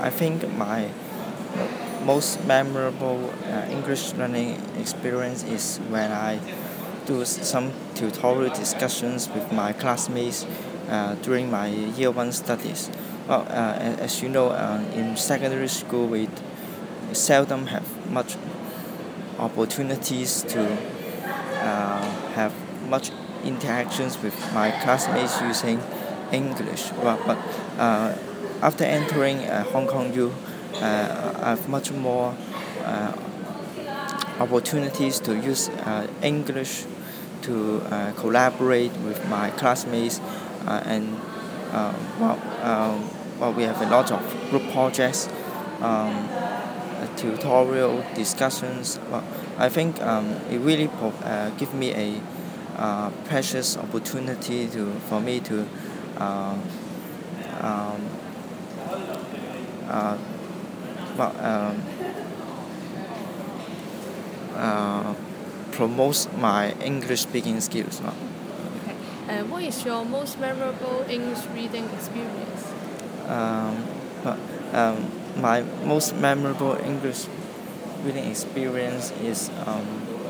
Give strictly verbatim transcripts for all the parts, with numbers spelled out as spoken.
I think my most memorable uh, English learning experience is when I do some tutorial discussions with my classmates uh, during my year one studies. Well, uh, as you know, uh, in secondary school we seldom have much opportunities to uh, have much interactions with my classmates using English. Well, but uh, after entering uh, Hong Kong U, uh, I have much more uh, opportunities to use uh, English to uh, collaborate with my classmates uh, and uh, well, um, well, we have a lot of group projects, um, uh, tutorial discussions. Well, I think um, it really pro- uh, give me a uh, precious opportunity to for me to uh, um, uh, well, um, uh, promotes my English speaking skills. Uh, Okay. Uh, what is your most memorable English reading experience? Um, but um, my most memorable English reading experience is um,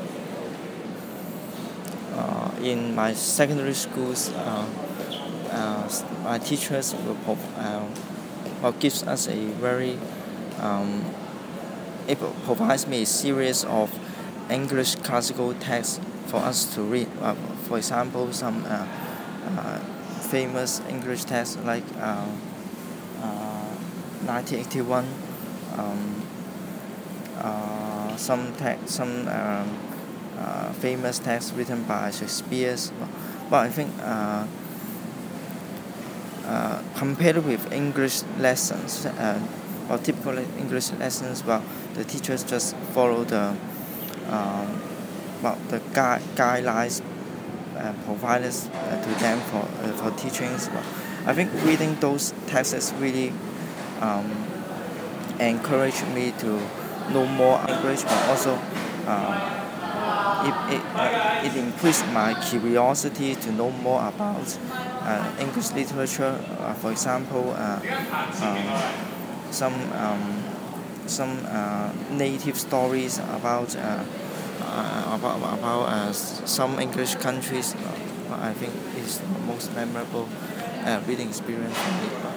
uh, in my secondary schools. Uh, uh, my teachers will prov- uh, well, gives us a very um, it pro- provides me a series of English classical texts for us to read. Uh, for example, some uh, uh, famous English texts like uh, uh, nineteen eighty-one, um, uh, some text, some um, uh, famous texts written by Shakespeare. But I think uh, uh, compared with English lessons, uh, or typical English lessons, well, the teachers just follow the um, well the gui- guidelines uh, provided uh, to them for uh, for teachings. Well, I think reading those texts really um, encouraged me to know more English, but also uh, it, it, uh, it increased my curiosity to know more about uh, English literature. Uh, for example, uh, um, some um, some uh, native stories about uh, uh, about about uh, s- some English countries. Uh, I think is the most memorable uh, reading experience for me.